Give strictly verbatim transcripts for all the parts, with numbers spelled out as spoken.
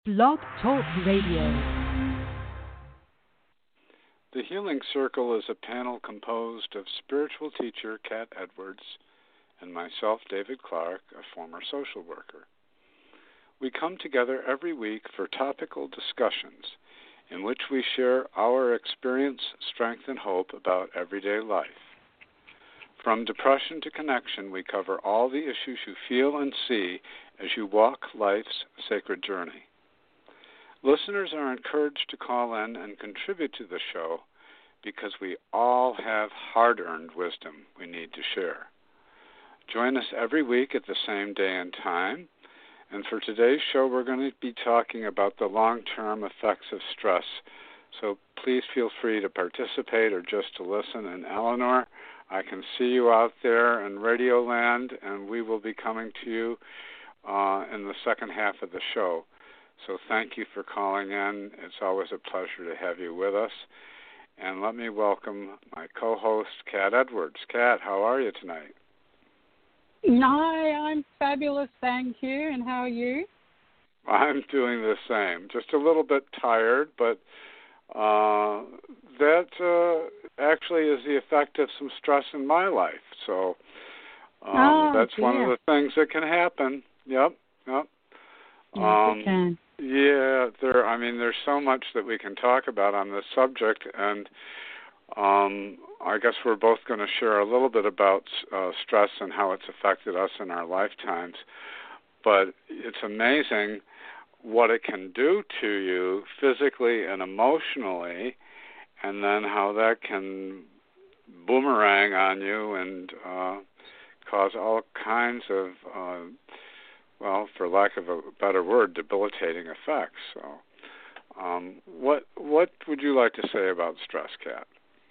Blog Talk Radio. The Healing Circle is a panel composed of spiritual teacher Kat Edwards and myself, David Clark, a former social worker. We come together every week for topical discussions in which we share our experience, strength, and hope about everyday life. From depression to connection, we cover all the issues you feel and see as you walk life's sacred journey. Listeners are encouraged to call in and contribute to the show because we all have hard-earned wisdom we need to share. Join us every week at the same day and time. And for today's show, we're going to be talking about the long-term effects of stress. So please feel free to participate or just to listen. And Eleanor, I can see you out there in Radio Land, and we will be coming to you uh, in the second half of the show. So thank you for calling in. It's always a pleasure to have you with us. And let me welcome my co-host, Kat Edwards. Kat, how are you tonight? Hi, I'm fabulous, thank you. And how are you? I'm doing the same. Just a little bit tired, but uh, that uh, actually is the effect of some stress in my life. So um, oh, that's dear. one of the things that can happen. Yep, yep. Yes, um, it can. Yeah, there. I mean, there's so much that we can talk about on this subject, and um, I guess we're both going to share a little bit about uh, stress and how it's affected us in our lifetimes. But it's amazing what it can do to you physically and emotionally, and then how that can boomerang on you and uh, cause all kinds of uh, well, for lack of a better word, debilitating effects. So, um, what what would you like to say about stress, Kat?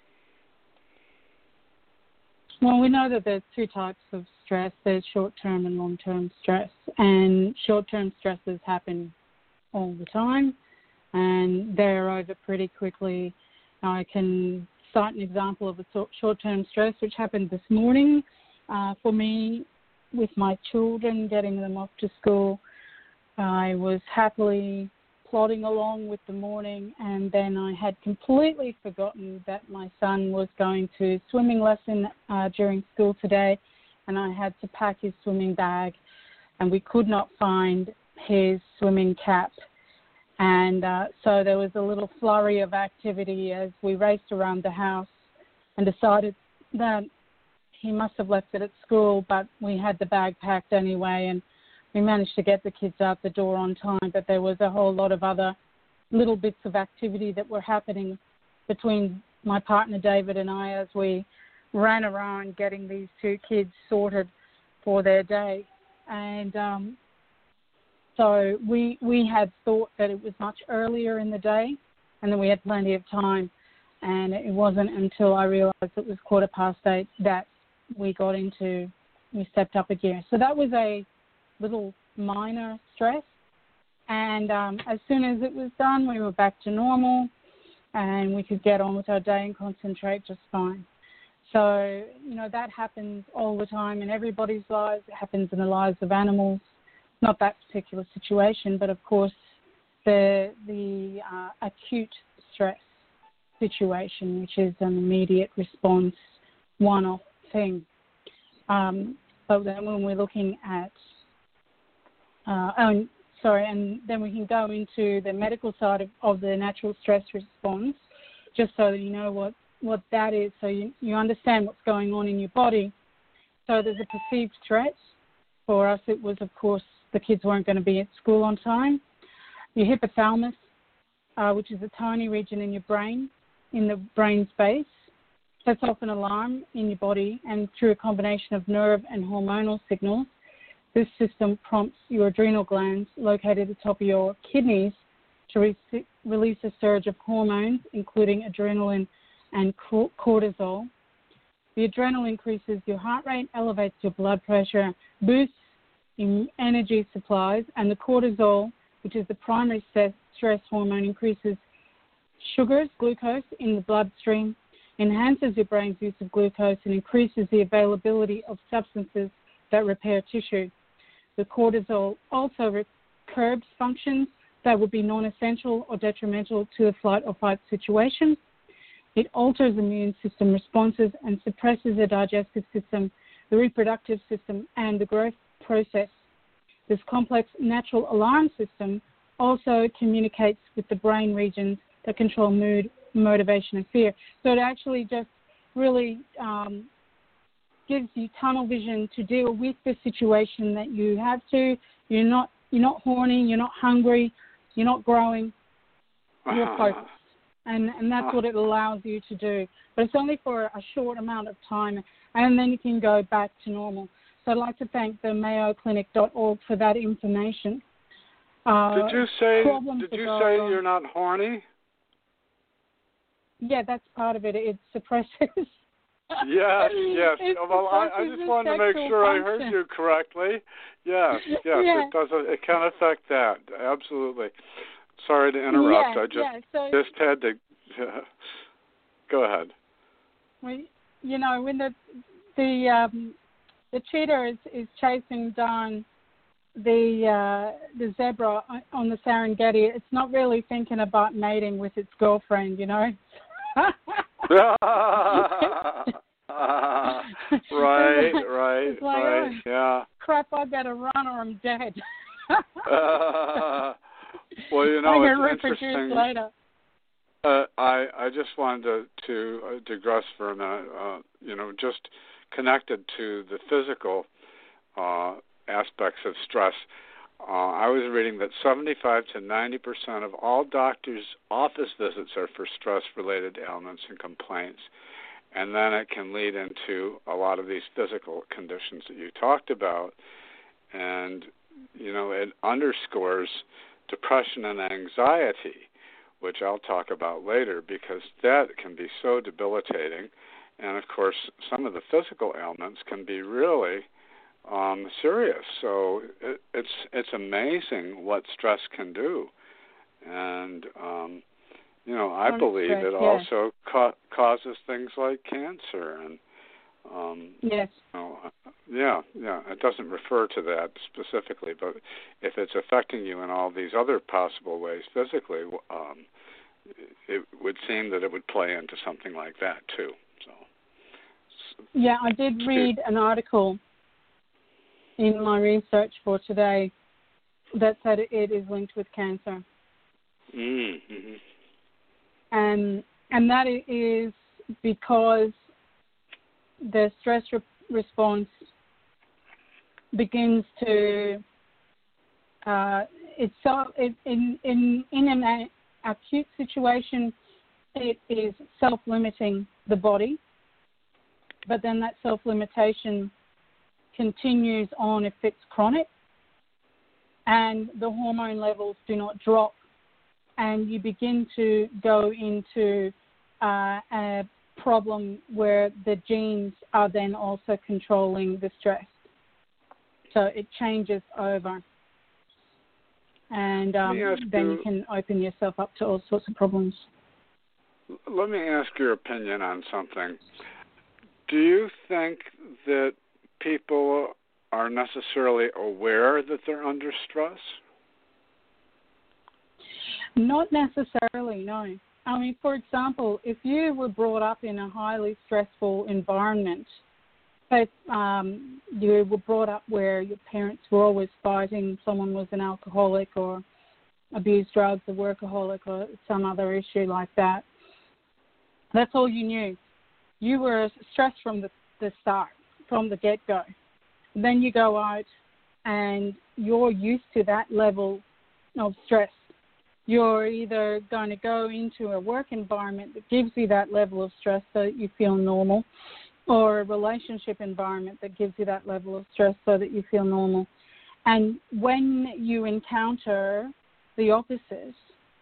Well, we know that there's two types of stress. There's short-term and long-term stress. And short-term stresses happen all the time, and they're over pretty quickly. I can cite an example of a short-term stress which happened this morning uh, for me. With my children, getting them off to school, I was happily plodding along with the morning, and then I had completely forgotten that my son was going to swimming lesson uh, during school today, and I had to pack his swimming bag, and we could not find his swimming cap. And uh, so there was a little flurry of activity as we raced around the house and decided that he must have left it at school, but we had the bag packed anyway, and we managed to get the kids out the door on time. But there was a whole lot of other little bits of activity that were happening between my partner David and I as we ran around getting these two kids sorted for their day. And um, so we we had thought that it was much earlier in the day and that we had plenty of time. And it wasn't until I realized it was quarter past eight that we got into, we stepped up a gear. So that was a little minor stress. And um, as soon as it was done, we were back to normal and we could get on with our day and concentrate just fine. So, you know, that happens all the time in everybody's lives. It happens in the lives of animals. Not that particular situation, but of course the, the uh, acute stress situation, which is an immediate response, one-off thing. Um, but then when we're looking at, uh, oh, sorry, and then we can go into the medical side of, of the natural stress response, just so that you know what, what that is, so you, you understand what's going on in your body. So there's a perceived threat. For us, it was, of course, the kids weren't going to be at school on time. Your hypothalamus, uh, which is a tiny region in your brain, in the brain space, sets off an alarm in your body, and through a combination of nerve and hormonal signals, this system prompts your adrenal glands located at the top of your kidneys to re- release a surge of hormones, including adrenaline and cortisol. The adrenaline increases your heart rate, elevates your blood pressure, boosts in energy supplies, and the cortisol, which is the primary stress hormone, increases sugars, glucose in the bloodstream, enhances your brain's use of glucose, and increases the availability of substances that repair tissue. The cortisol also curbs functions that would be non-essential or detrimental to the flight or fight situation. It alters the immune system responses and suppresses the digestive system, the reproductive system, and the growth process. This complex natural alarm system also communicates with the brain regions that control mood, motivation, and fear. So it actually just really um, gives you tunnel vision to deal with the situation that you have to. You're not you're not horny, you're not hungry, you're not growing, you're focused. And, and that's what it allows you to do. But it's only for a short amount of time, and then you can go back to normal. So I'd like to thank the mayo clinic dot org for that information. Uh, did you say, did you say you're not horny? Yeah, that's part of it. It suppresses. Yes, yes. It well, I, I just wanted to make sure function. I heard you correctly. Yes, yes, yeah. it does. It can affect that. Absolutely. Sorry to interrupt. Yeah, I just yeah, so, just had to. Go ahead. Well, you know, when the the um, the cheetah is, is chasing down the uh, the zebra on the Serengeti, it's not really thinking about mating with its girlfriend, you know. right, right, it's like, right, oh, yeah. Crap, I better run or I'm dead. uh, well, you know, I can it's reproduce interesting. later. Uh, I I just wanted to, to uh, digress for a minute. Uh, you know, just connected to the physical uh, aspects of stress. Uh, I was reading that seventy-five to ninety percent of all doctors' office visits are for stress-related ailments and complaints. And then it can lead into a lot of these physical conditions that you talked about. And, you know, it underscores depression and anxiety, which I'll talk about later, because that can be so debilitating. And, of course, some of the physical ailments can be really Um, serious. So it, it's it's amazing what stress can do, and um, you know I believe stress, it yeah. also ca- causes things like cancer and um, yes, you know, yeah, yeah. It doesn't refer to that specifically, but if it's affecting you in all these other possible ways physically, um, it would seem that it would play into something like that too. So yeah, I did read an article in my research for today that said it is linked with cancer. Mm-hmm. And and that is because the stress re- response begins to uh, it's so it, in in in an a, acute situation it is self-limiting the body, but then that self-limitation continues on if it's chronic, and the hormone levels do not drop, and you begin to go into uh, a problem where the genes are then also controlling the stress. So it changes over, and um, then you, you can open yourself up to all sorts of problems. Let me ask your opinion on something. Do you think that people are necessarily aware that they're under stress? Not necessarily, no. I mean, for example, if you were brought up in a highly stressful environment, if um, you were brought up where your parents were always fighting, someone was an alcoholic or abused drugs, a workaholic, or some other issue like that, that's all you knew. You were stressed from the, the start, from the get-go. Then you go out and you're used to that level of stress. You're either going to go into a work environment that gives you that level of stress so that you feel normal, or a relationship environment that gives you that level of stress so that you feel normal. And when you encounter the opposite,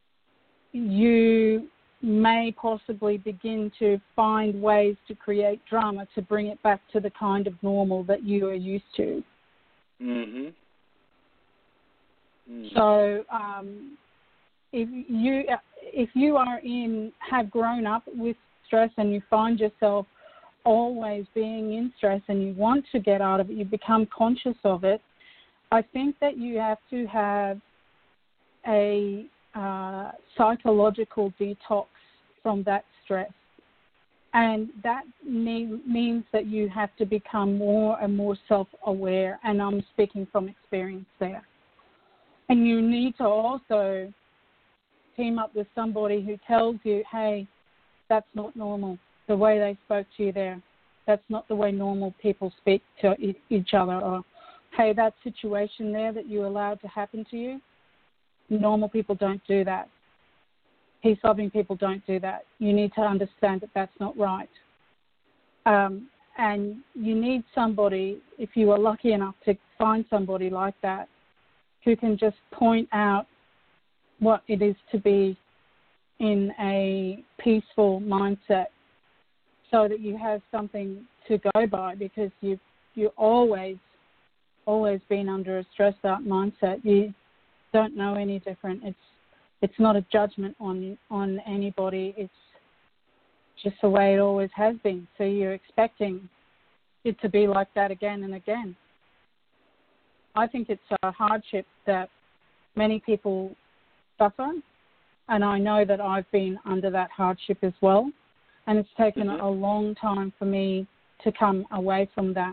you may possibly begin to find ways to create drama to bring it back to the kind of normal that you are used to. Mm-hmm. Mm-hmm. So um, if you if you are in have grown up with stress and you find yourself always being in stress and you want to get out of it, you become conscious of it, I think that you have to have a uh, psychological detox from that stress. And that mean, means that you have to become more and more self-aware, and I'm speaking from experience there. And you need to also team up with somebody who tells you, hey, that's not normal, the way they spoke to you there. That's not the way normal people speak to each other. Or, hey, that situation there that you allowed to happen to you, normal people don't do that. Peace-loving people don't do that. You need to understand that that's not right. Um, and you need somebody, if you are lucky enough to find somebody like that, who can just point out what it is to be in a peaceful mindset so that you have something to go by, because you've you always, always been under a stressed out mindset. You don't know any different. It's It's not a judgment on on anybody. It's just the way it always has been. So you're expecting it to be like that again and again. I think it's a hardship that many people suffer, and I know that I've been under that hardship as well, and it's taken mm-hmm. a long time for me to come away from that.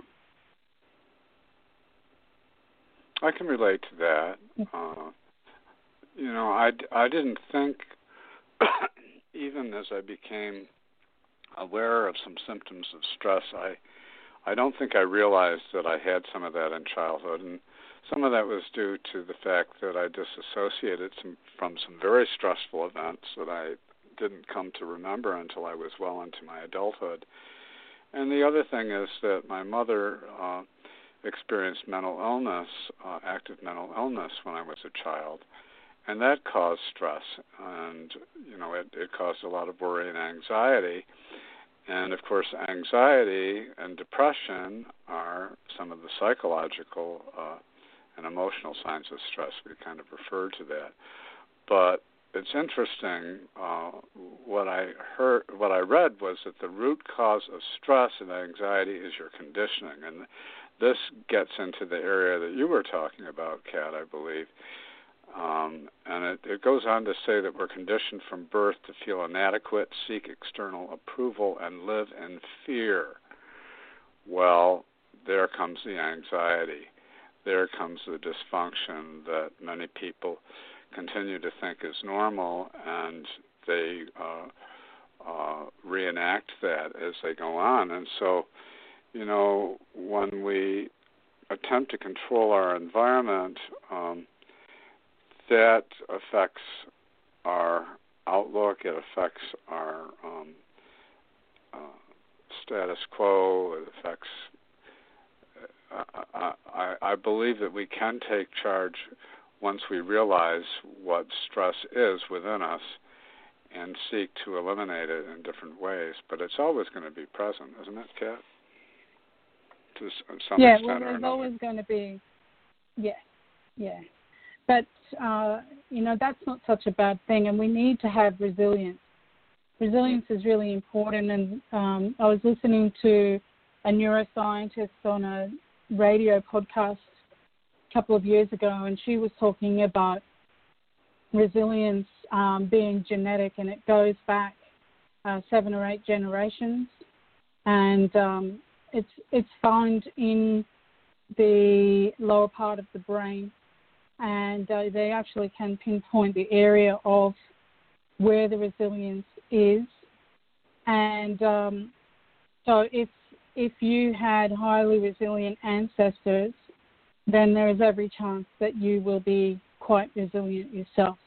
I can relate to that. Uh, You know, I, I didn't think, even as I became aware of some symptoms of stress, I I don't think I realized that I had some of that in childhood. And some of that was due to the fact that I disassociated some, from some very stressful events that I didn't come to remember until I was well into my adulthood. And the other thing is that my mother uh, experienced mental illness, uh, active mental illness when I was a child. And that caused stress, and, you know, it, it caused a lot of worry and anxiety. And, of course, anxiety and depression are some of the psychological uh, and emotional signs of stress. We kind of refer to that. But it's interesting, uh, what I heard, what I read was that the root cause of stress and anxiety is your conditioning. And this gets into the area that you were talking about, Kat, I believe. Um, and it, it goes on to say that we're conditioned from birth to feel inadequate, seek external approval, and live in fear. Well, there comes the anxiety. There comes the dysfunction that many people continue to think is normal, and they uh, uh, reenact that as they go on. And so, you know, when we attempt to control our environment, um, that affects our outlook. It affects our um, uh, status quo. It affects. Uh, I, I, I believe that we can take charge once we realize what stress is within us and seek to eliminate it in different ways. But it's always going to be present, isn't it, Kat? To some yeah, extent well, or there's another. always going to be. Yeah, yeah. But, uh, you know, that's not such a bad thing, and we need to have resilience. Resilience is really important, and um, I was listening to a neuroscientist on a radio podcast a couple of years ago, and she was talking about resilience um, being genetic, and it goes back uh, seven or eight generations, and um, it's, it's found in the lower part of the brain. And uh, they actually can pinpoint the area of where the resilience is. And um, so if if you had highly resilient ancestors, then there is every chance that you will be quite resilient yourself.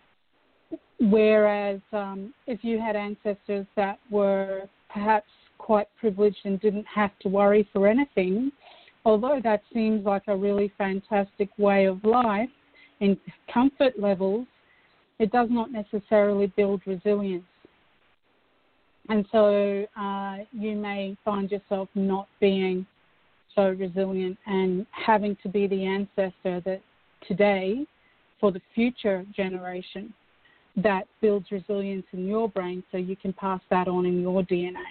Whereas um, if you had ancestors that were perhaps quite privileged and didn't have to worry for anything, although that seems like a really fantastic way of life in comfort levels, it does not necessarily build resilience. And so uh, you may find yourself not being so resilient and having to be the ancestor that today, for the future generation, that builds resilience in your brain so you can pass that on in your D N A.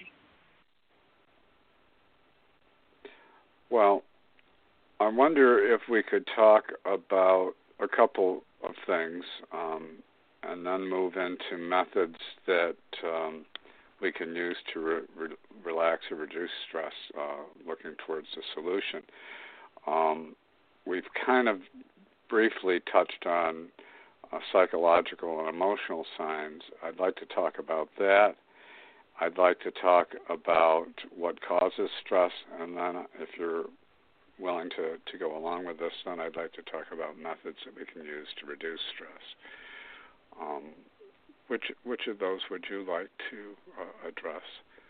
Well, I wonder if we could talk about a couple of things, um, and then move into methods that um, we can use to re- re- relax or reduce stress, uh, looking towards the solution. Um, we've kind of briefly touched on uh, psychological and emotional signs. I'd like to talk about that. I'd like to talk about what causes stress, and then if you're willing to, to go along with this, then I'd like to talk about methods that we can use to reduce stress. Um, which which of those would you like to uh, address?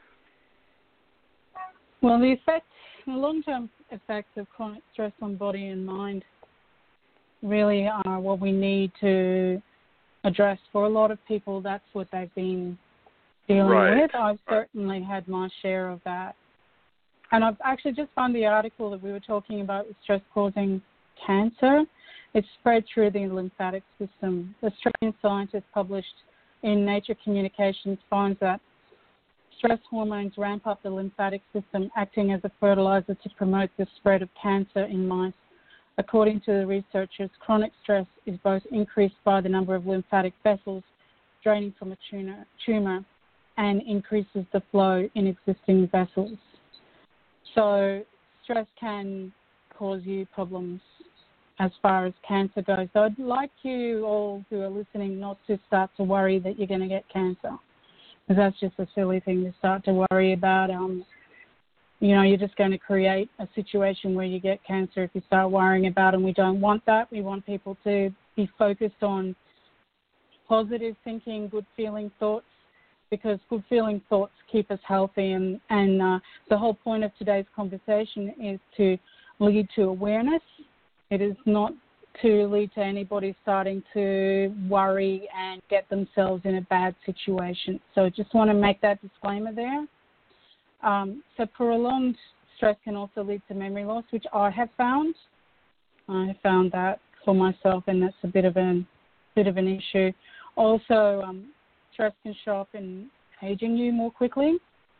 Well, the effects, the long-term effects of chronic stress on body and mind really are what we need to address. For a lot of people, that's what they've been dealing right. with. I've right. certainly had my share of that. And I've actually just found the article that we were talking about with stress causing cancer. It's spread through the lymphatic system. The Australian scientist published in Nature Communications finds that stress hormones ramp up the lymphatic system, acting as a fertilizer to promote the spread of cancer in mice. According to the researchers, chronic stress is both increased by the number of lymphatic vessels draining from a tumor and increases the flow in existing vessels. So stress can cause you problems as far as cancer goes. So I'd like you all who are listening not to start to worry that you're going to get cancer, because that's just a silly thing to start to worry about. Um, you know, you're just going to create a situation where you get cancer if you start worrying about it, and we don't want that. We want people to be focused on positive thinking, good feeling thoughts, because good feeling thoughts keep us healthy. And, and uh, the whole point of today's conversation is to lead to awareness. It is not to lead to anybody starting to worry and get themselves in a bad situation. So I just want to make that disclaimer there. Um, so prolonged stress can also lead to memory loss, which I have found. I have found that for myself, and that's a bit of an bit of an issue. Also, um, stress can show up in aging you more quickly,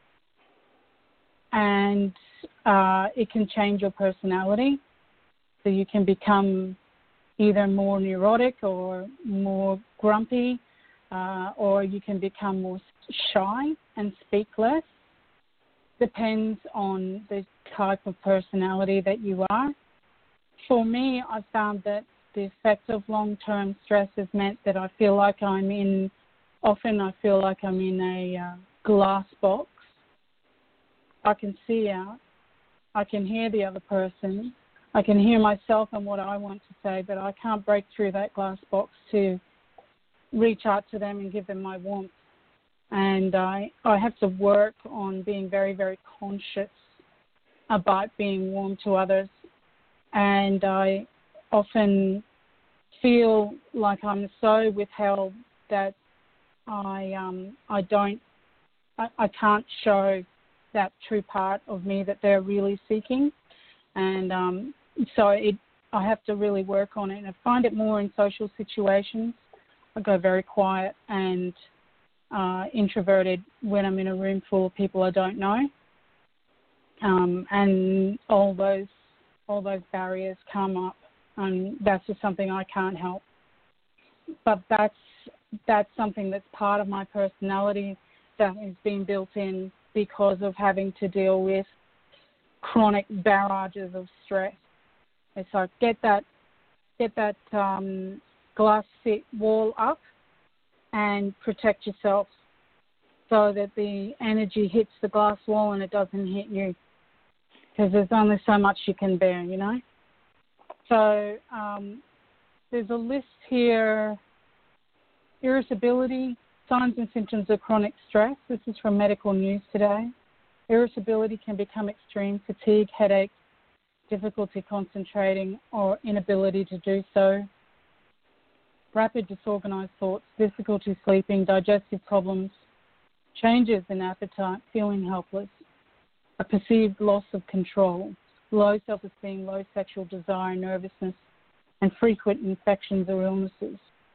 and uh, it can change your personality. So you can become either more neurotic or more grumpy, uh, or you can become more shy and speak less. Depends on the type of personality that you are. For me, I found that the effect of long-term stress has meant that I feel like I'm in, often I feel like I'm in a uh, glass box. I can see out. I can hear the other person. I can hear myself and what I want to say, but I can't break through that glass box to reach out to them and give them my warmth. And I, I have to work on being very, very conscious about being warm to others. And I often feel like I'm so withheld that I um I don't I, I can't show that true part of me that they're really seeking. And um, so it I have to really work on it. And I find it more in social situations. I go very quiet and uh, introverted when I'm in a room full of people I don't know. Um, and all those all those barriers come up, and that's just something I can't help. But that's that's something that's part of my personality that has been built in because of having to deal with chronic barrages of stress. And so get that get that um, glass wall up and protect yourself so that the energy hits the glass wall and it doesn't hit you, because there's only so much you can bear, you know. So um, there's a list here: irritability, signs and symptoms of chronic stress. This is from Medical News today. Irritability can become extreme: fatigue, headache, difficulty concentrating, or inability to do so. Rapid disorganized thoughts, difficulty sleeping, digestive problems, changes in appetite, feeling helpless, a perceived loss of control, low self-esteem, low sexual desire, nervousness, and frequent infections or illnesses.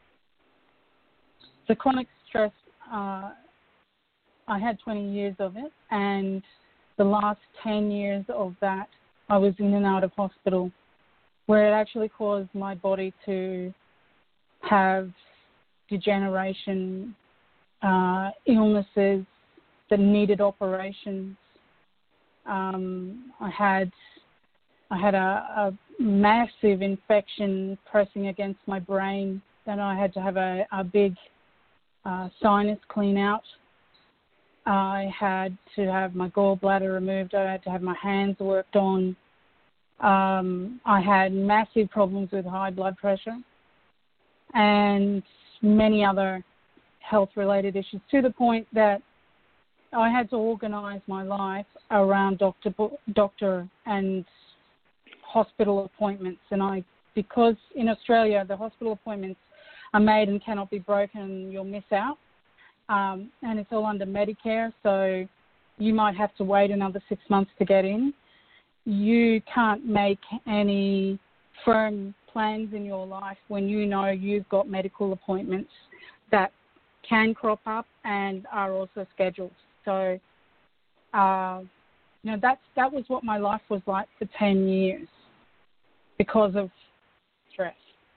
So chronic stress, uh, I had twenty years of it, and the last ten years of that, I was in and out of hospital, where it actually caused my body to have degeneration, uh, illnesses that needed operations. Um, I had I had a, a massive infection pressing against my brain, and I had to have a, a big uh, sinus clean out. I had to have my gallbladder removed. I had to have my hands worked on. Um, I had massive problems with high blood pressure and many other health-related issues, to the point that I had to organise my life around doctor, doctor and hospital appointments. And I, because in Australia the hospital appointments are made and cannot be broken, you'll miss out. Um, and it's all under Medicare, so you might have to wait another six months to get in. You can't make any firm plans in your life when you know you've got medical appointments that can crop up and are also scheduled. So, uh, you know, that's, that was what my life was like for ten years because of stress.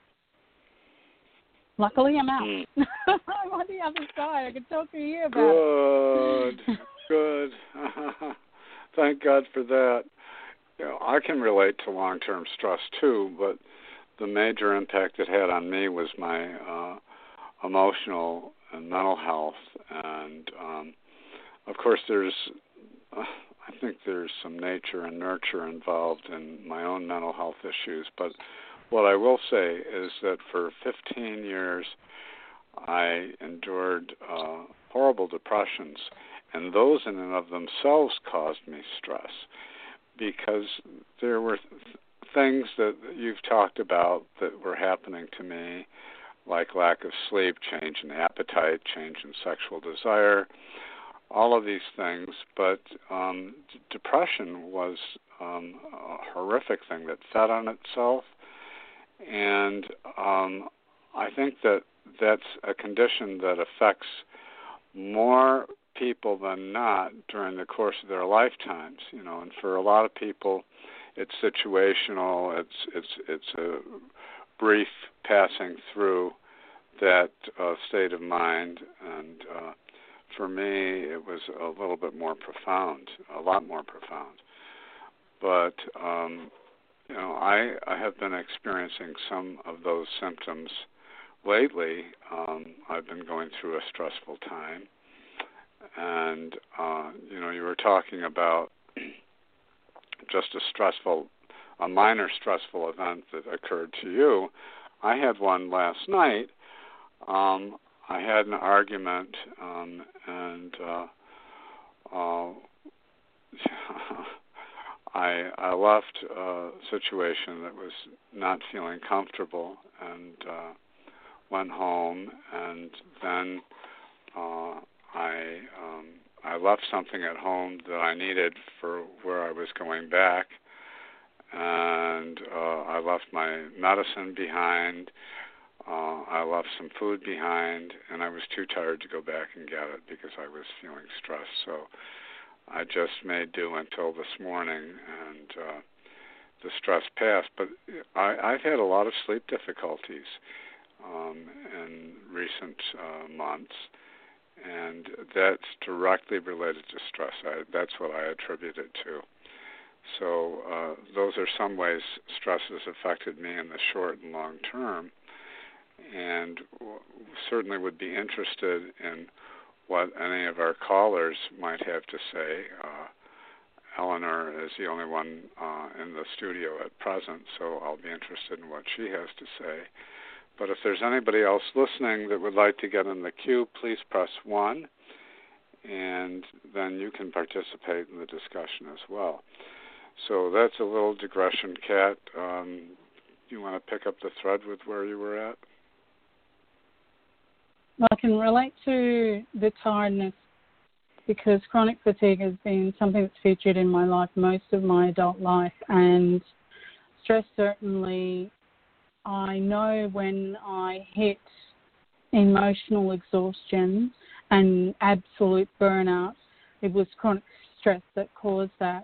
Luckily, I'm out. Mm. I'm on the other side. I can talk to you about Good, it. Good. Thank God for that. You know, I can relate to long-term stress too, but the major impact it had on me was my uh, emotional and mental health. And, um, of course, there's, uh, I think there's some nature and nurture involved in my own mental health issues. But what I will say is that for fifteen years, I endured uh, horrible depressions, and those in and of themselves caused me stress, because there were th- things that you've talked about that were happening to me, like lack of sleep, change in appetite, change in sexual desire, all of these things. But um, d- depression was um, a horrific thing that fed on itself. And um, I think that that's a condition that affects more people than not during the course of their lifetimes, you know. And for a lot of people, it's situational. It's it's it's a brief passing through that uh, state of mind. And uh, for me, it was a little bit more profound, a lot more profound. But um, you know, I I have been experiencing some of those symptoms lately. Um, I've been going through a stressful time. And, uh, you know, you were talking about just a stressful, a minor stressful event that occurred to you. I had one last night. Um, I had an argument, um, and uh, uh, I, I left a situation that was not feeling comfortable, and uh, went home, and then uh, I um, I left something at home that I needed for where I was going back, and uh, I left my medicine behind. Uh, I left some food behind, and I was too tired to go back and get it because I was feeling stressed. So I just made do until this morning, and uh, the stress passed. But I, I've had a lot of sleep difficulties um, in recent uh, months. And that's directly related to stress. I, that's what I attribute it to. So uh, those are some ways stress has affected me in the short and long term, and w- certainly would be interested in what any of our callers might have to say. Uh, Eleanor is the only one uh, in the studio at present, so I'll be interested in what she has to say. But if there's anybody else listening that would like to get in the queue, please press one, and then you can participate in the discussion as well. So that's a little digression, Kat. Um, you want to pick up the thread with where you were at? Well, I can relate to the tiredness because chronic fatigue has been something that's featured in my life most of my adult life, and stress certainly. I know when I hit emotional exhaustion and absolute burnout, it was chronic stress that caused that.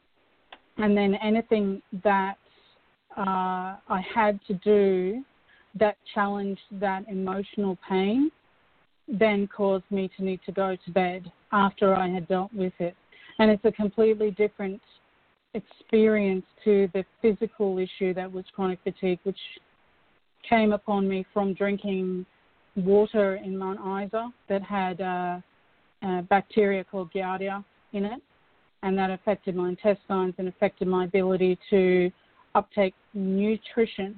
And then anything that uh, I had to do that challenge, that emotional pain, then caused me to need to go to bed after I had dealt with it. And it's a completely different experience to the physical issue that was chronic fatigue, which came upon me from drinking water in Mount Isa that had uh, a bacteria called Giardia in it, and that affected my intestines and affected my ability to uptake nutrition.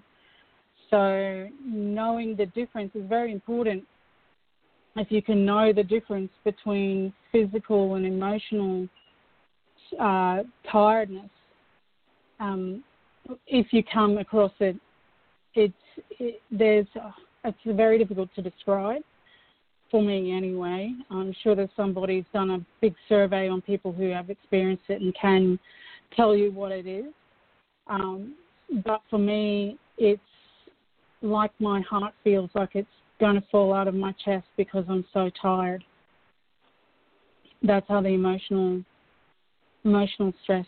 So knowing the difference is very important. If you can know the difference between physical and emotional uh, tiredness, um, if you come across it, it's it, there's it's very difficult to describe for me anyway. I'm sure there's somebody who's done a big survey on people who have experienced it and can tell you what it is. Um, but for me, it's like my heart feels like it's going to fall out of my chest because I'm so tired. That's how the emotional emotional stress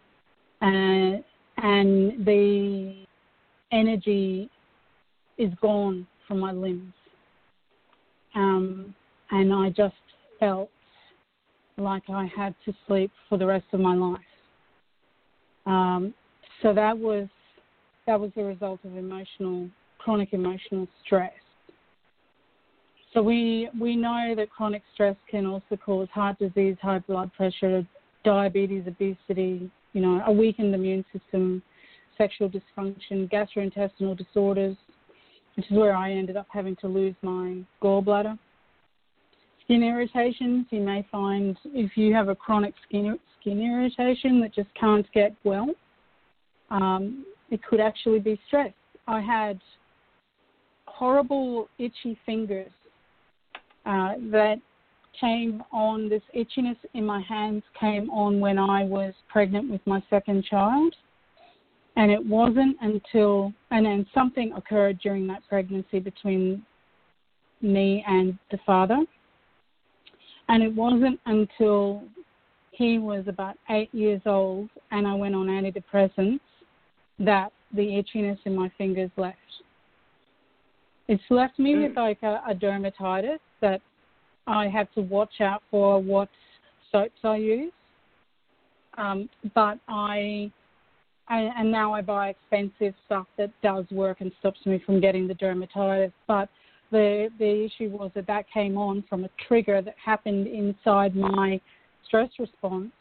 and and the energy is gone from my limbs. Um, and I just felt like I had to sleep for the rest of my life. Um, so that was that was the result of emotional, chronic emotional stress. So we we know that chronic stress can also cause heart disease, high blood pressure, diabetes, obesity, you know, a weakened immune system, sexual dysfunction, gastrointestinal disorders, which is where I ended up having to lose my gallbladder. Skin irritations, you may find if you have a chronic skin skin irritation that just can't get well, um, it could actually be stress. I had horrible itchy fingers uh, that came on, this itchiness in my hands came on when I was pregnant with my second child. And it wasn't until, and then something occurred during that pregnancy between me and the father. And it wasn't until he was about eight years old and I went on antidepressants that the itchiness in my fingers left. It's left me with like a, a dermatitis that I have to watch out for what soaps I use. Um, but I... And now I buy expensive stuff that does work and stops me from getting the dermatitis. But the the issue was that that came on from a trigger that happened inside my stress response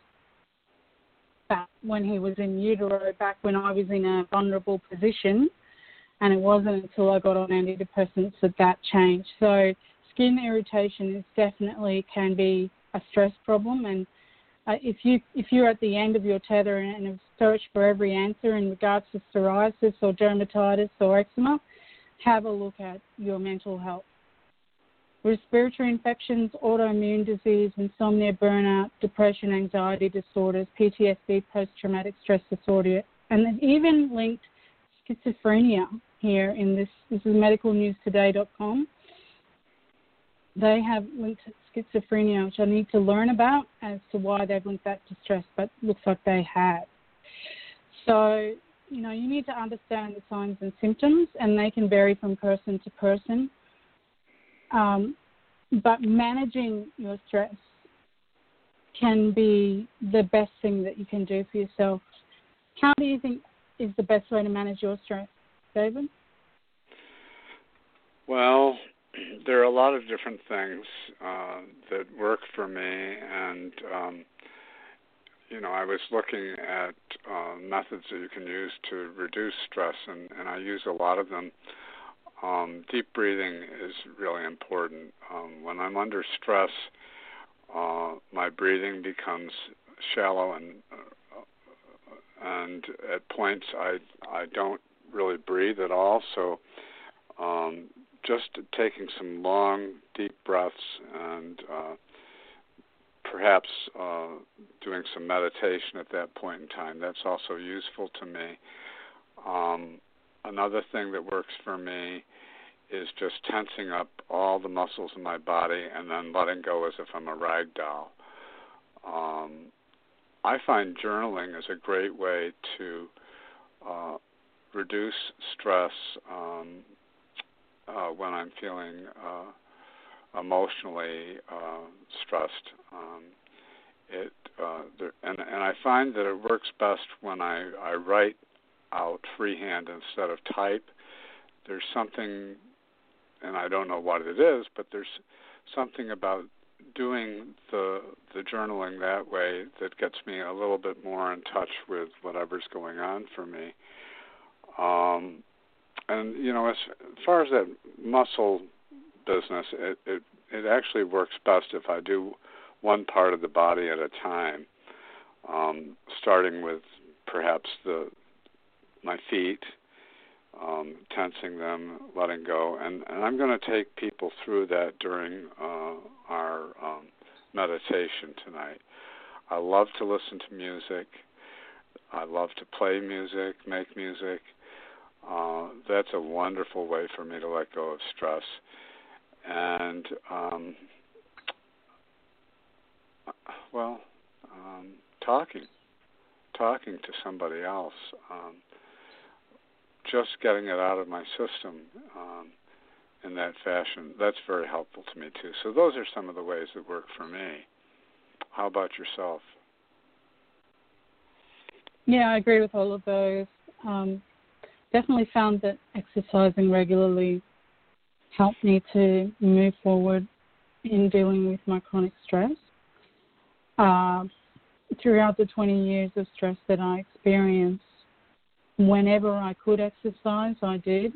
back when he was in utero, back when I was in a vulnerable position. And it wasn't until I got on antidepressants that that changed. So skin irritation is definitely can be a stress problem. And Uh, if you if you're at the end of your tether and have searched for every answer in regards to psoriasis or dermatitis or eczema, have a look at your mental health. Respiratory infections, autoimmune disease, insomnia, burnout, depression, anxiety disorders, P T S D, post-traumatic stress disorder, and then even linked schizophrenia here in this. This is medical news today dot com. They have linked schizophrenia, which I need to learn about as to why they've linked that to stress, but looks like they have. So, you know, you need to understand the signs and symptoms, and they can vary from person to person. Um, but managing your stress can be the best thing that you can do for yourself. How do you think is the best way to manage your stress, David? Well, there are a lot of different things uh, that work for me, and um, you know, I was looking at uh, methods that you can use to reduce stress, and, and I use a lot of them. Um, deep breathing is really important. Um, when I'm under stress, uh, my breathing becomes shallow, and uh, and at points I I don't really breathe at all. So. Um, Just taking some long, deep breaths and uh, perhaps uh, doing some meditation at that point in time, that's also useful to me. Um, another thing that works for me is just tensing up all the muscles in my body and then letting go as if I'm a rag doll. Um, I find journaling is a great way to uh, reduce stress. Um, uh, when I'm feeling uh, emotionally uh, stressed. Um, it uh, there, and and I find that it works best when I, I write out freehand instead of type. There's something, and I don't know what it is, but there's something about doing the the journaling that way that gets me a little bit more in touch with whatever's going on for me. Um, and you know, as far as that muscle business, it, it it actually works best if I do one part of the body at a time, um, starting with perhaps the my feet, um, tensing them, letting go, and, and I'm going to take people through that during uh, our um, meditation tonight. I love to listen to music. I love to play music, make music. Uh, that's a wonderful way for me to let go of stress. And, um, well, um, talking, talking to somebody else, um, just getting it out of my system um, in that fashion, that's very helpful to me too. So those are some of the ways that work for me. How about yourself? Yeah, I agree with all of those. Um, definitely found that exercising regularly helped me to move forward in dealing with my chronic stress. Uh, throughout the twenty years of stress that I experienced, whenever I could exercise, I did.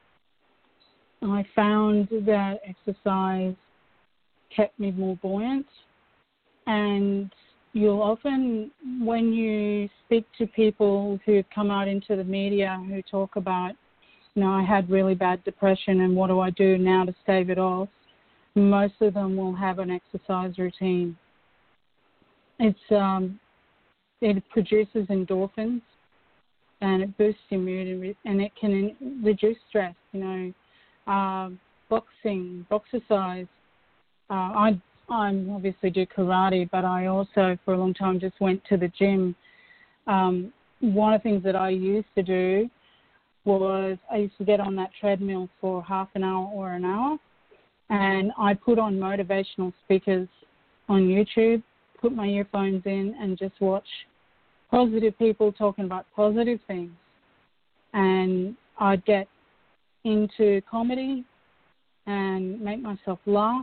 I found that exercise kept me more buoyant, and you'll often, when you speak to people who come out into the media who talk about, you know, I had really bad depression and what do I do now to stave it off, most of them will have an exercise routine. It's um, it produces endorphins, and it boosts your mood, and it can reduce stress. You know, uh, boxing, boxercise. Uh, I I obviously do karate, but I also for a long time just went to the gym. Um, one of the things that I used to do was I used to get on that treadmill for half an hour or an hour, and I put on motivational speakers on YouTube, put my earphones in, and just watch positive people talking about positive things. And I'd get into comedy and make myself laugh.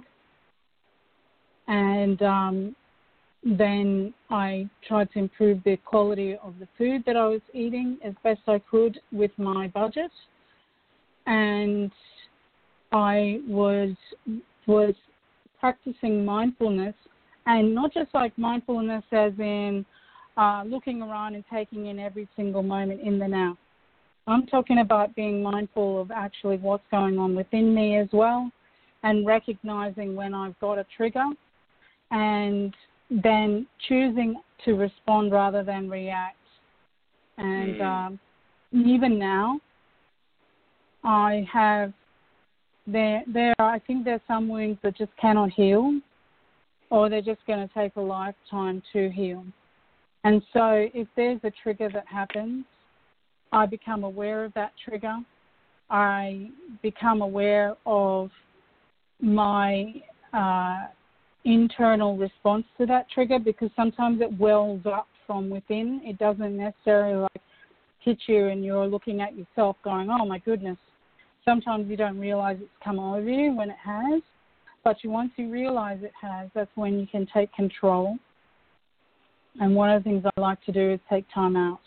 And um, then I tried to improve the quality of the food that I was eating as best I could with my budget. And I was was practicing mindfulness, and not just like mindfulness as in uh, looking around and taking in every single moment in the now. I'm talking about being mindful of actually what's going on within me as well, and recognizing when I've got a trigger, and then choosing to respond rather than react. And mm. um, even now, I have there there are, I think there's some wounds that just cannot heal, or they're just going to take a lifetime to heal. And so if there's a trigger that happens, I become aware of that trigger. I become aware of my uh, internal response to that trigger, because sometimes it wells up from within. It doesn't necessarily like hit you and you're looking at yourself going, oh my goodness. Sometimes you don't realize it's come over you when it has, but you, once you realize it has, that's when you can take control. And one of the things I like to do is take time out.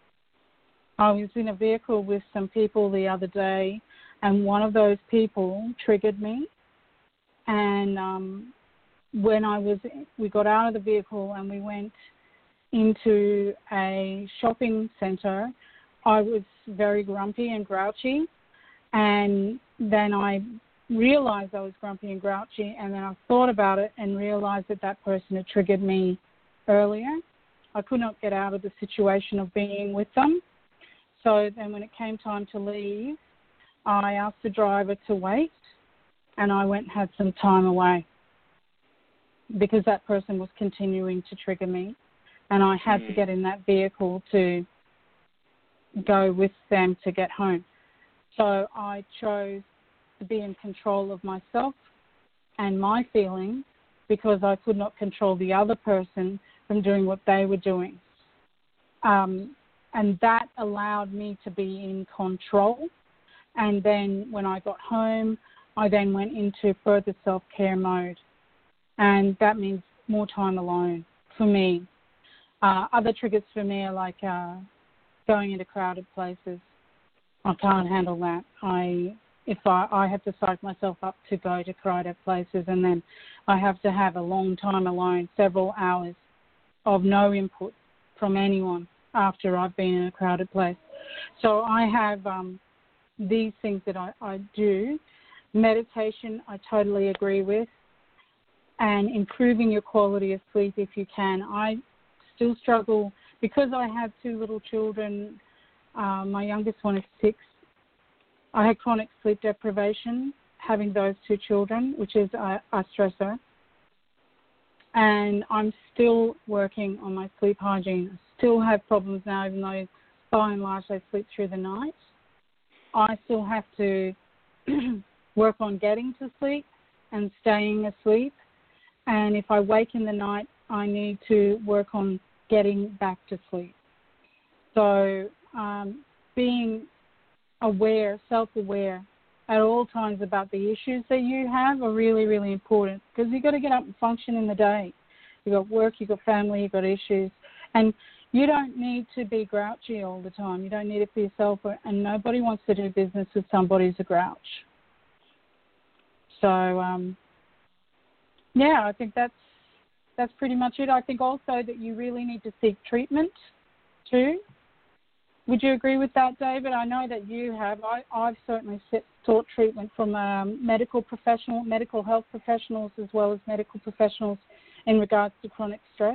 I was in a vehicle with some people the other day, and one of those people triggered me. And um, when I was, we got out of the vehicle and we went into a shopping center, I was very grumpy and grouchy. And then I realized I was grumpy and grouchy, and then I thought about it and realized that that person had triggered me earlier. I could not get out of the situation of being with them. So then when it came time to leave, I asked the driver to wait, and I went and had some time away because that person was continuing to trigger me, and I had mm. to get in that vehicle to go with them to get home. So I chose to be in control of myself and my feelings because I could not control the other person from doing what they were doing. Um, and that allowed me to be in control. And then when I got home, I then went into further self-care mode. And that means more time alone for me. Uh, other triggers for me are like uh, going into crowded places. I can't handle that. I if I, I have to psych myself up to go to crowded places, and then I have to have a long time alone, several hours of no input from anyone after I've been in a crowded place. So I have um, these things that I, I do. Meditation, I totally agree with. And improving your quality of sleep if you can. I still struggle because I have two little children. Uh, my youngest one is six. I had chronic sleep deprivation having those two children, which is a, a stressor. And I'm still working on my sleep hygiene. I still have problems now, even though by and large I sleep through the night. I still have to work on getting to sleep and staying asleep. And if I wake in the night, I need to work on getting back to sleep. So um, being aware, self-aware at all times about the issues that you have are really, really important, because you've got to get up and function in the day. You've got work, you've got family, you've got issues. And you don't need to be grouchy all the time. You don't need it for yourself, and nobody wants to do business with somebody who's a grouch. So, um, yeah, I think that's that's pretty much it. I think also that you really need to seek treatment too. Would you agree with that, David? I know that you have. I, I've certainly sought treatment from um, medical professional, medical health professionals, as well as medical professionals in regards to chronic stress.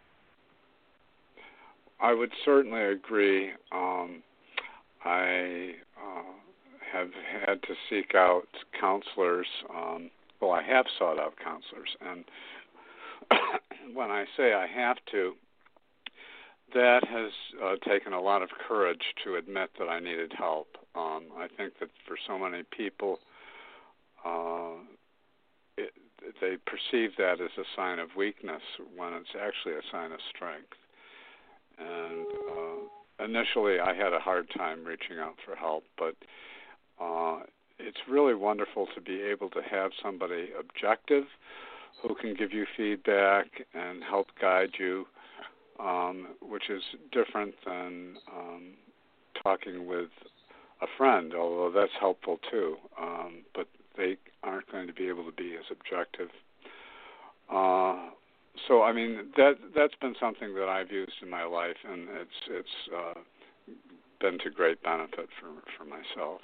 I would certainly agree. Um, I uh, have had to seek out counselors. Um, well, I have sought out counselors, and when I say I have to, that has uh, taken a lot of courage to admit that I needed help. Um, I think that for so many people, uh, it, they perceive that as a sign of weakness when it's actually a sign of strength. And uh, initially, I had a hard time reaching out for help, but uh, it's really wonderful to be able to have somebody objective who can give you feedback and help guide you, um, which is different than um, talking with a friend, although that's helpful too. Um, but they aren't going to be able to be as objective. Uh, so, I mean, that that's been something that I've used in my life, and it's it's uh, been to great benefit for for myself.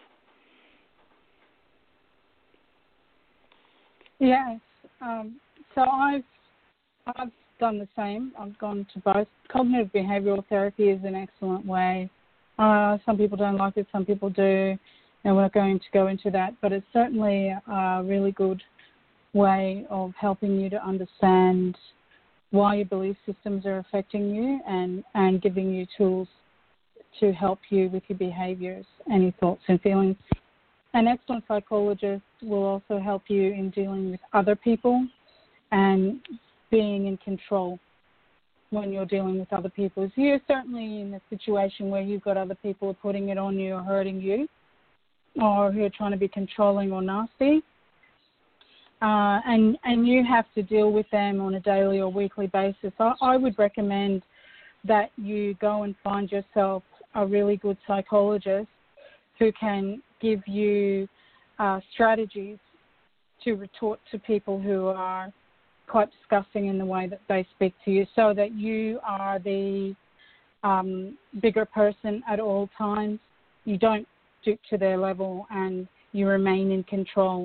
Yes. Um, so I've I've done the same. I've gone to both. Cognitive behavioral therapy is an excellent way. Uh, some people don't like it, some people do, and we're not going to go into that, but it's certainly a really good way of helping you to understand why your belief systems are affecting you and, and giving you tools to help you with your behaviors and your thoughts and feelings. An excellent psychologist will also help you in dealing with other people and being in control when you're dealing with other people. So you're certainly in a situation where you've got other people putting it on you or hurting you, or who are trying to be controlling or nasty. Uh, and, and you have to deal with them on a daily or weekly basis. I, I would recommend that you go and find yourself a really good psychologist who can give you uh, strategies to retort to people who are quite disgusting in the way that they speak to you, so that you are the um, bigger person at all times. You don't stoop to their level and you remain in control.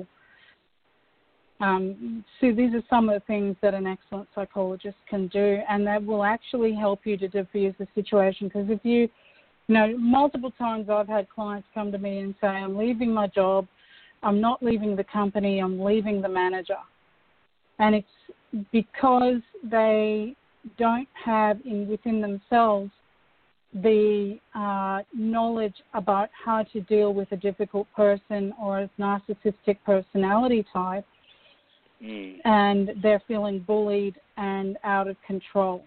Um, so these are some of the things that an excellent psychologist can do, and that will actually help you to diffuse the situation. Because if you, you know, multiple times I've had clients come to me and say, I'm leaving my job, I'm not leaving the company, I'm leaving the manager. And it's because they don't have in within themselves the uh, knowledge about how to deal with a difficult person or a narcissistic personality type, mm. and they're feeling bullied and out of control.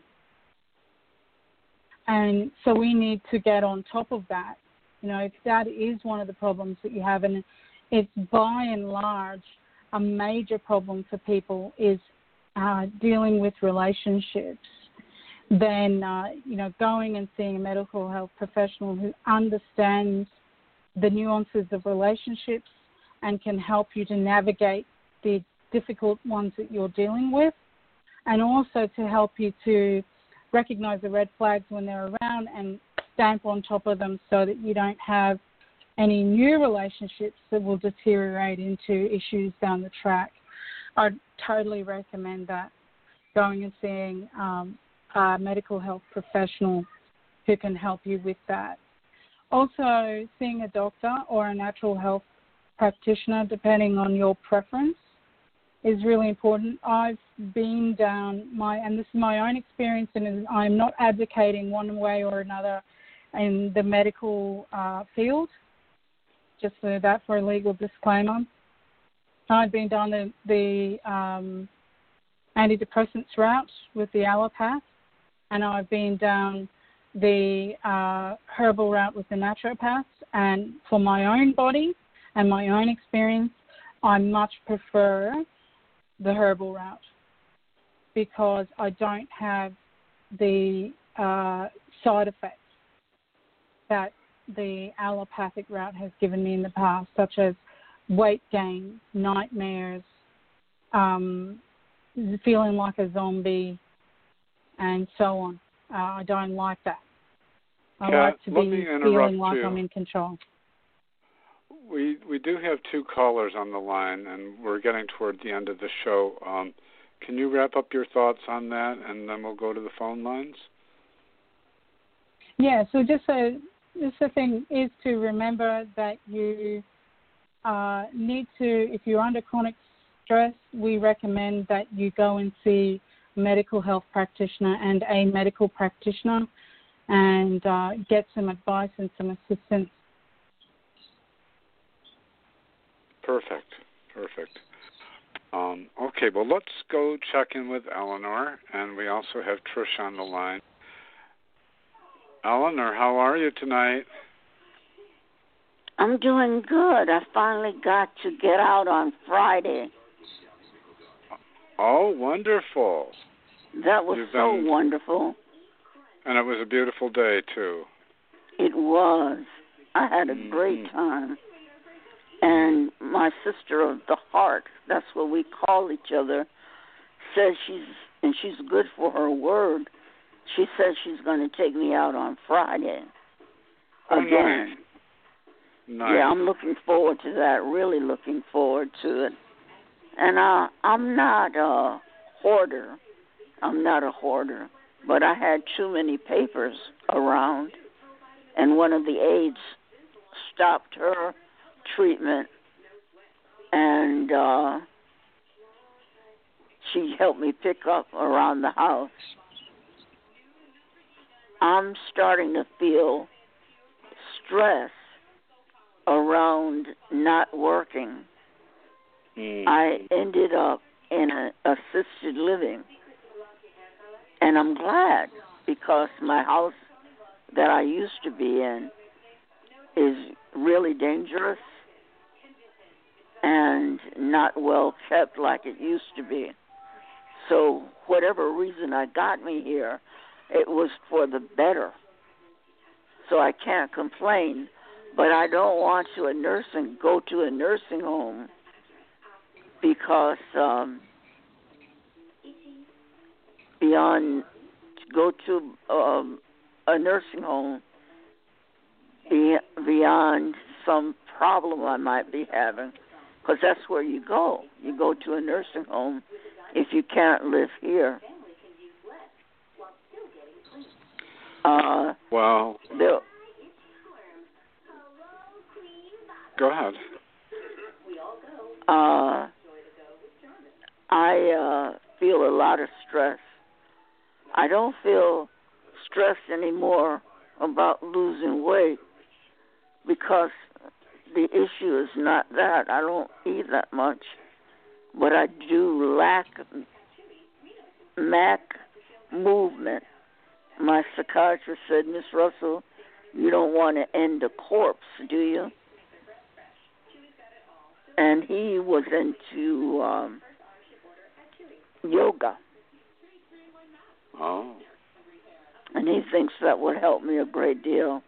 And so we need to get on top of that. You know, if that is one of the problems that you have, and it's by and large a major problem for people is uh, dealing with relationships, then, uh, you know, going and seeing a medical health professional who understands the nuances of relationships and can help you to navigate the difficult ones that you're dealing with, and also to help you to recognize the red flags when they're around and stamp on top of them so that you don't have any new relationships that will deteriorate into issues down the track. I'd totally recommend that, going and seeing um, a medical health professional who can help you with that. Also, seeing a doctor or a natural health practitioner, depending on your preference, is really important. I've been down my, and this is my own experience, and I'm not advocating one way or another in the medical uh, field, just for that for a legal disclaimer. I've been down the, the um, antidepressants route with the allopath, and I've been down the uh, herbal route with the naturopaths. And for my own body and my own experience, I much prefer the herbal route because I don't have the uh, side effects that the allopathic route has given me in the past, such as weight gain, nightmares, um, feeling like a zombie, and so on. Uh, I don't like that. I Kat, like to let be me interrupt feeling like you. I'm in control. We we do have two callers on the line, and we're getting toward the end of the show. Um, can you wrap up your thoughts on that, and then we'll go to the phone lines? Yeah, so just a, just the thing is to remember that you uh, need to, if you're under chronic stress, we recommend that you go and see a medical health practitioner and a medical practitioner and uh, get some advice and some assistance. Perfect, perfect. Um, okay, well, let's go check in with Eleanor, and we also have Trish on the line. Eleanor, how are you tonight? I'm doing good. I finally got to get out on Friday. Oh, wonderful. That was You've so been... wonderful. And it was a beautiful day, too. It was. I had a mm-hmm. great time. And my sister of the heart, that's what we call each other, says she's, and she's good for her word, she says she's going to take me out on Friday. Oh, again. Nice. Nice. Yeah, I'm looking forward to that, really looking forward to it. And uh, I'm not a hoarder. I'm not a hoarder. But I had too many papers around, and one of the aides stopped her treatment, and uh, she helped me pick up around the house. I'm starting to feel stress around not working. Mm. I ended up in an assisted living, and I'm glad because my house that I used to be in is really dangerous and not well kept like it used to be. So whatever reason I got me here, it was for the better. So I can't complain, but I don't want to a nursing go to a nursing home because um, beyond to go to um, a nursing home be, beyond some problem I might be having, because that's where you go. You go to a nursing home if you can't live here. Uh, well, go ahead. Uh, I uh, feel a lot of stress. I don't feel stressed anymore about losing weight because the issue is not that. I don't eat that much, but I do lack lack movement. My psychiatrist said, Miss Russell, you don't want to end a corpse, do you? And he was into um, yoga. Oh. And he thinks that would help me a great deal.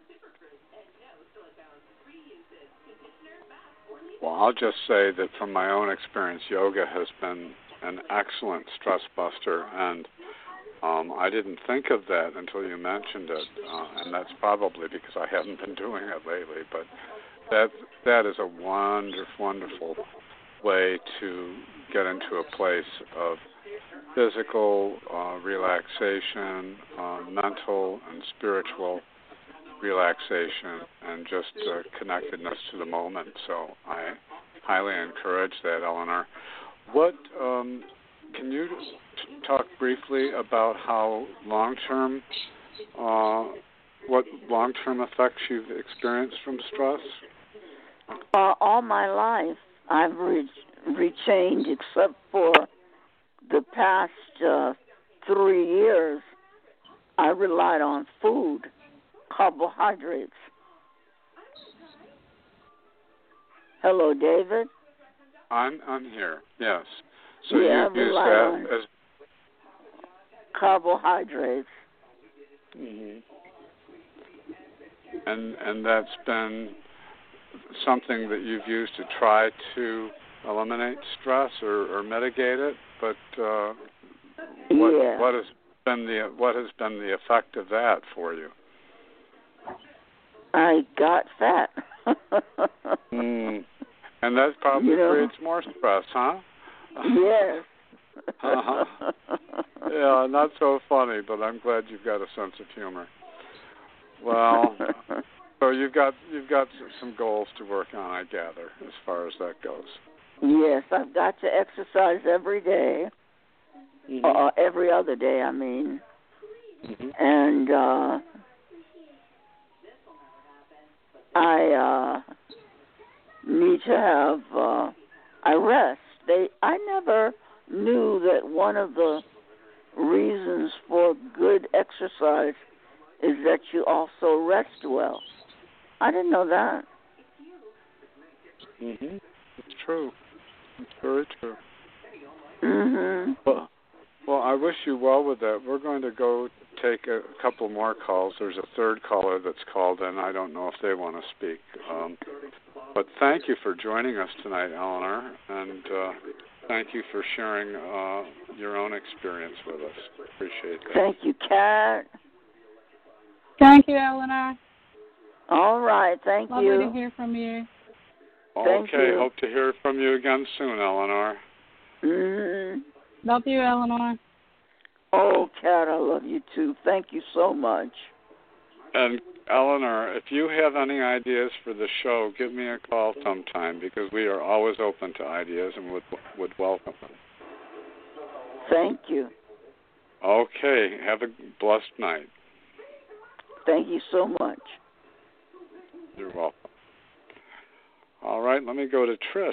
Well, I'll just say that from my own experience, yoga has been an excellent stress buster, and um, I didn't think of that until you mentioned it, uh, and that's probably because I haven't been doing it lately, but that that is a wonderful, wonderful way to get into a place of physical uh, relaxation, uh, mental and spiritual relaxation, and just uh, connectedness to the moment. So I highly encourage that, Eleanor. What um, can you t- talk briefly about how long-term, uh, what long-term effects you've experienced from stress? Uh, all my life, I've re- retained, except for the past uh, three years, I relied on food, carbohydrates. Hello, David? I'm I'm here, yes. So yeah, you use that as carbohydrates. Mm-hmm. And and that's been something that you've used to try to eliminate stress or, or mitigate it. But uh, what yeah. what has been the what has been the effect of that for you? I got fat. mm. And that probably you know, creates more stress, huh? Yes. uh-huh. Yeah, not so funny, but I'm glad you've got a sense of humor. Well, so you've got you've got some goals to work on, I gather, as far as that goes. Yes, I've got to exercise every day, mm-hmm. uh, every other day, I mean, mm-hmm. and uh, I uh, need to have uh, I rest. They I never knew that one of the reasons for good exercise is that you also rest well. I didn't know that. Mhm. It's true. It's very true. Mhm. Well, well, I wish you well with that. We're going to go take a couple more calls. There's a third caller that's called in. I don't know if they want to speak. Um, but thank you for joining us tonight, Eleanor, and uh, thank you for sharing uh, your own experience with us. Appreciate that. Thank you, Kat. Thank you, Eleanor. All right, thank Lovely you. Lovely to hear from you. Thank okay, you. Hope to hear from you again soon, Eleanor. Mhm. Love you, Eleanor. Oh, Kat, I love you too. Thank you so much. And Eleanor, if you have any ideas for the show, give me a call sometime because we are always open to ideas and would would welcome them. Thank you. Okay, have a blessed night. Thank you so much. You're welcome. All right, let me go to Trish.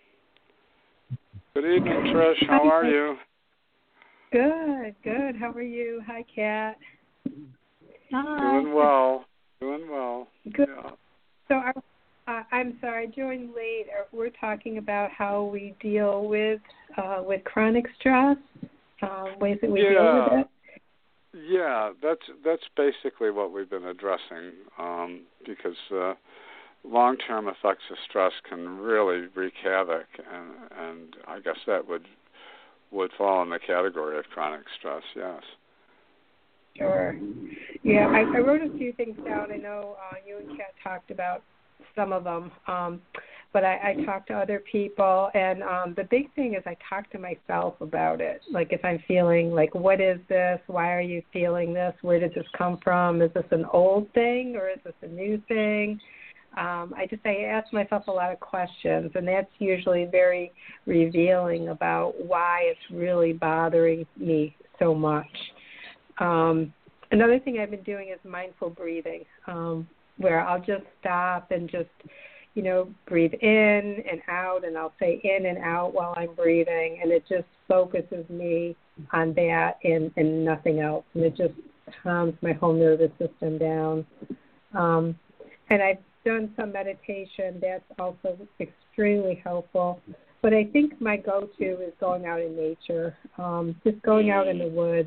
Good evening, Trish. How are you? Good, good. How are you? Hi, Kat. Hi. Doing well. Doing well. Good. Yeah. So I, uh, I'm sorry, I joined late. We're talking about how we deal with uh, with chronic stress, uh, ways that we yeah. deal with it. Yeah, that's that's basically what we've been addressing um, because uh, long-term effects of stress can really wreak havoc, and, and I guess that would would fall in the category of chronic stress. Yes. Sure. Yeah, I, I wrote a few things down. I know uh, you and Kat talked about some of them, um, but I, I talked to other people, and um, the big thing is I talk to myself about it. Like if I'm feeling like, what is this? Why are you feeling this? Where did this come from? Is this an old thing or is this a new thing? Um, I just I ask myself a lot of questions, and that's usually very revealing about why it's really bothering me so much. Um, another thing I've been doing is mindful breathing, um, where I'll just stop and just, you know, breathe in and out, and I'll say in and out while I'm breathing, and it just focuses me on that and, and nothing else, and it just calms my whole nervous system down. Um, and I've done some meditation. That's also extremely helpful. But I think my go-to is going out in nature, um, just going out in the woods,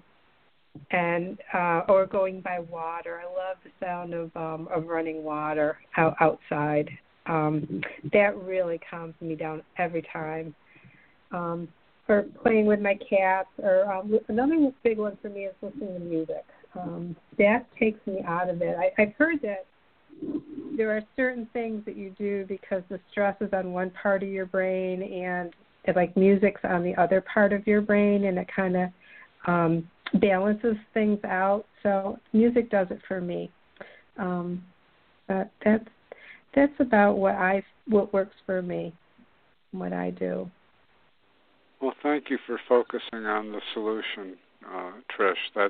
and uh, or going by water. I love the sound of um, of running water out, outside. Um, that really calms me down every time. Um, or playing with my cats, or um, another big one for me is listening to music. Um, that takes me out of it. I, I've heard that there are certain things that you do because the stress is on one part of your brain, and it, like music's on the other part of your brain, and it kind of um, balances things out. So music does it for me. Um, but that's that's about what I what works for me, what I do. Well, thank you for focusing on the solution, uh, Trish. That's,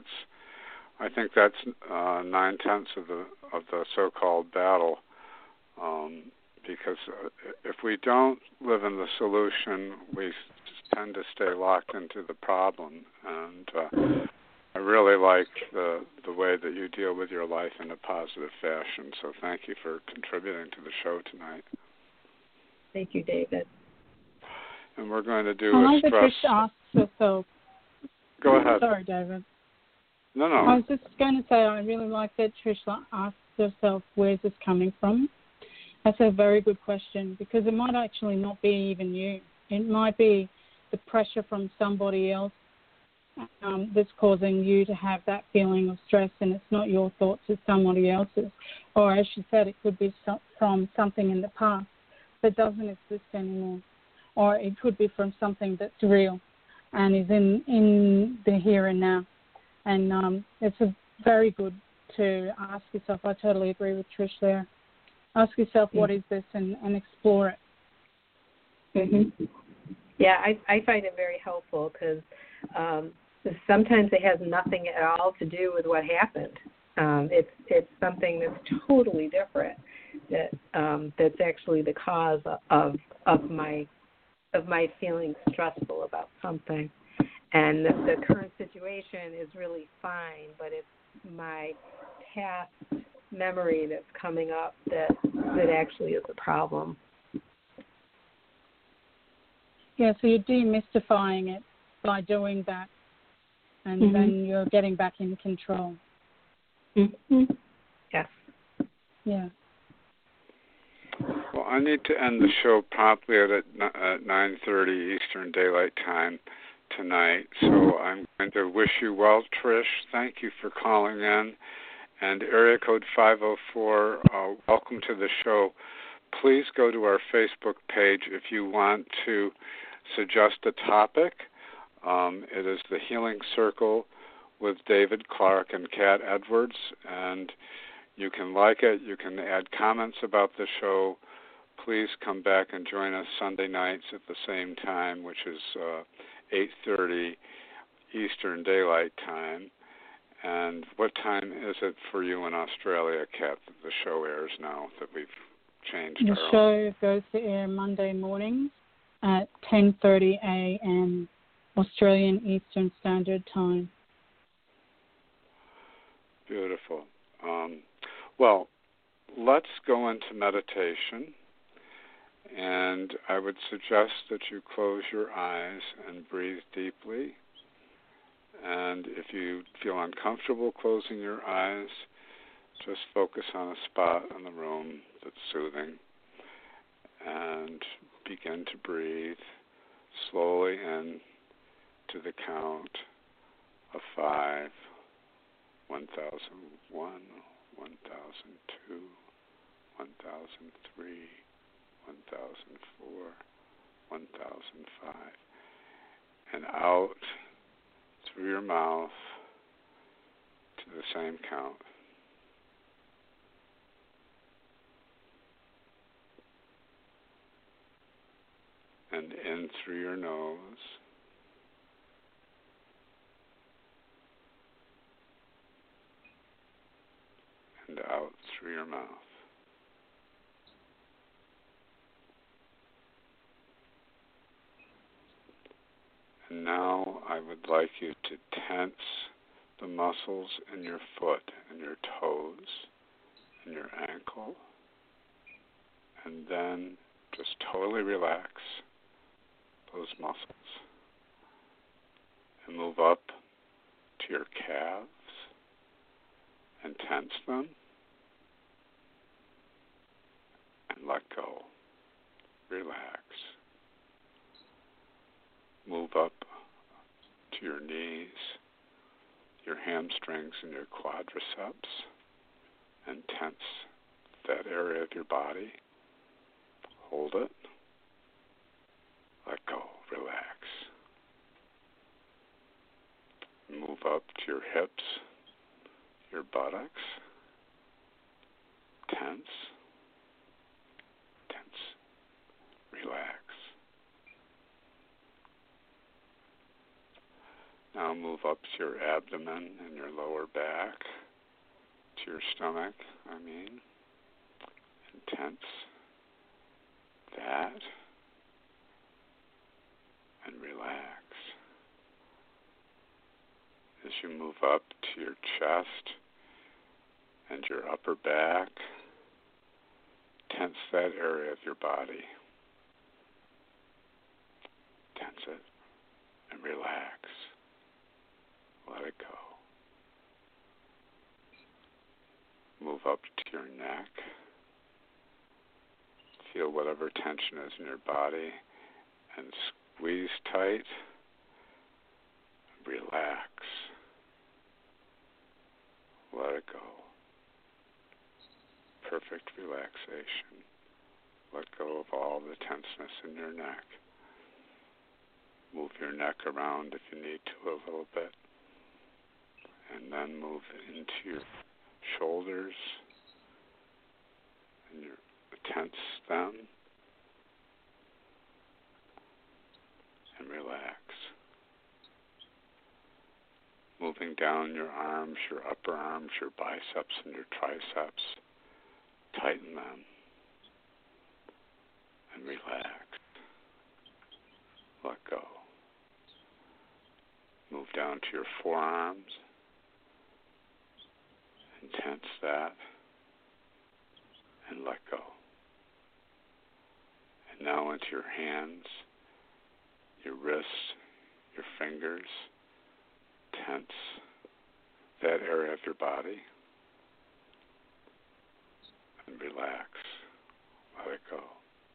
I think that's uh, nine tenths of the of the so-called battle. Um, because if we don't live in the solution, we tend to stay locked into the problem. And uh, I really like the the way that you deal with your life in a positive fashion. So thank you for contributing to the show tonight. Thank you, David. And we're going to do I a like that stress. Trish asked herself. Go ahead. Sorry, David. No, no. I was just going to say I really like that Trish asked herself, where's this coming from? That's a very good question, because it might actually not be even you. It might be the pressure from somebody else um, that's causing you to have that feeling of stress, and it's not your thoughts, it's somebody else's. Or as she said, it could be so- from something in the past that doesn't exist anymore. Or it could be from something that's real and is in, in the here and now. And um, it's a very good to ask yourself. I totally agree with Trish there. Ask yourself, what is this, and, and explore it. Mm-hmm. Yeah, I, I find it very helpful because um, sometimes it has nothing at all to do with what happened. Um, it's it's something that's totally different that um, that's actually the cause of of my of my feeling stressful about something. And the, the current situation is really fine, but it's my past memory that's coming up that that actually is a problem. Yeah, so you're demystifying it by doing that, and Mm-hmm. then you're getting back in control. Mm-hmm. Yes. Yeah. Well, I need to end the show promptly at, at nine thirty Eastern Daylight Time tonight, so I'm going to wish you well, Trish. Thank you for calling in. And area code five oh four, uh, welcome to the show. Please go to our Facebook page if you want to suggest a topic. Um, it is the Healing Circle with David Clark and Kat Edwards, and you can like it. You can add comments about the show. Please come back and join us Sunday nights at the same time, which is uh, eight thirty Eastern Daylight Time. And what time is it for you in Australia, Kat, that the show airs now that we've changed The our show own? goes to air Monday mornings at ten thirty a.m. Australian Eastern Standard Time. Beautiful. Um, well, let's go into meditation. And I would suggest that you close your eyes and breathe deeply. And if you feel uncomfortable closing your eyes, just focus on a spot in the room that's soothing. And begin to breathe slowly in to the count of five, one thousand one, one thousand two, one thousand three, one thousand four, one thousand five, and out through your mouth to the same count. And in through your nose. out through your mouth. And now I would like you to tense the muscles in your foot and your toes and your ankle, and then just totally relax those muscles and move up to your calves and tense them and let go. Relax. Move up to your knees, your hamstrings, and your quadriceps, and tense that area of your body. Hold it. Let go. Relax. Move up to your hips, your buttocks. Tense. Tense. Relax. Now move up to your abdomen and your lower back, to your stomach, I mean, and tense that, and relax. As you move up to your chest and your upper back, tense that area of your body. Tense it and relax. Let it go. Move up to your neck. Feel whatever tension is in your body and squeeze tight. Relax. Let it go. Perfect relaxation. Let go of all the tenseness in your neck. Move your neck around if you need to a little bit. And then move into your shoulders and your tense them and relax. Moving down your arms, your upper arms, your biceps, and your triceps. Tighten them and relax. Let go. Move down to your forearms and tense that and let go. And now into your hands, your wrists, your fingers. Tense that area of your body and relax. Let it go.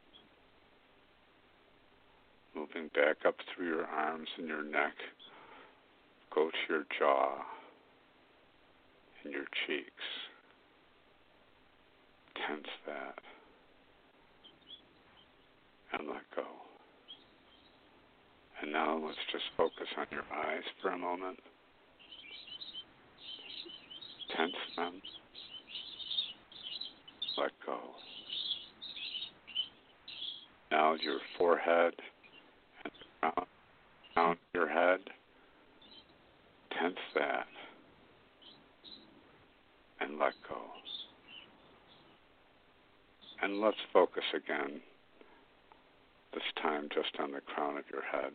Moving back up through your arms and your neck, go to your jaw and your cheeks. Tense that and let go. And now let's just focus on your eyes for a moment. Tense them. Let go. Now your forehead and the crown of your head. Tense that and let go. And let's focus again, this time just on the crown of your head.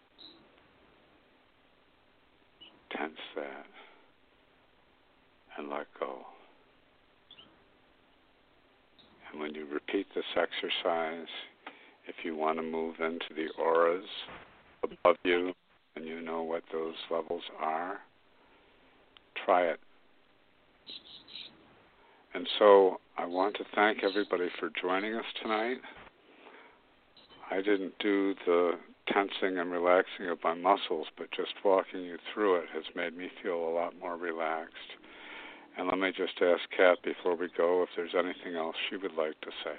Tense that and let go. And when you repeat this exercise, if you want to move into the auras above you and you know what those levels are, try it. And so I want to thank everybody for joining us tonight. I didn't do the tensing and relaxing of my muscles, but just walking you through it has made me feel a lot more relaxed. And let me just ask Kat before we go if there's anything else she would like to say.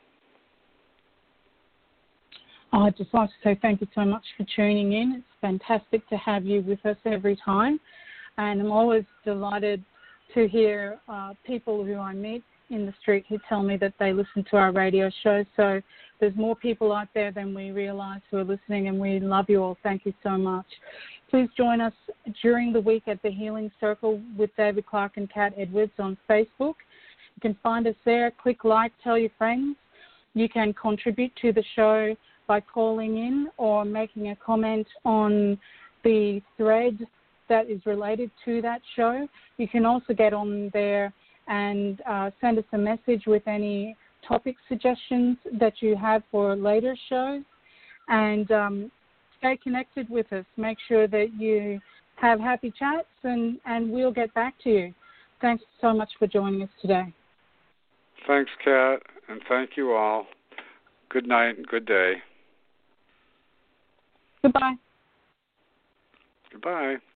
I'd just like to say thank you so much for tuning in. It's fantastic to have you with us every time. And I'm always delighted to hear uh, people who I meet in the street who tell me that they listen to our radio show. So there's more people out there than we realize who are listening, and we love you all. Thank you so much. Please join us during the week at the Healing Circle with David Clark and Kat Edwards on Facebook. You can find us there. Click like, tell your friends. You can contribute to the show by calling in or making a comment on the thread that is related to that show. You can also get on there and uh, send us a message with any topic suggestions that you have for later shows. And um, stay connected with us. Make sure that you have happy chats, and, and we'll get back to you. Thanks so much for joining us today. Thanks, Kat, and thank you all. Good night and good day. Goodbye. Goodbye.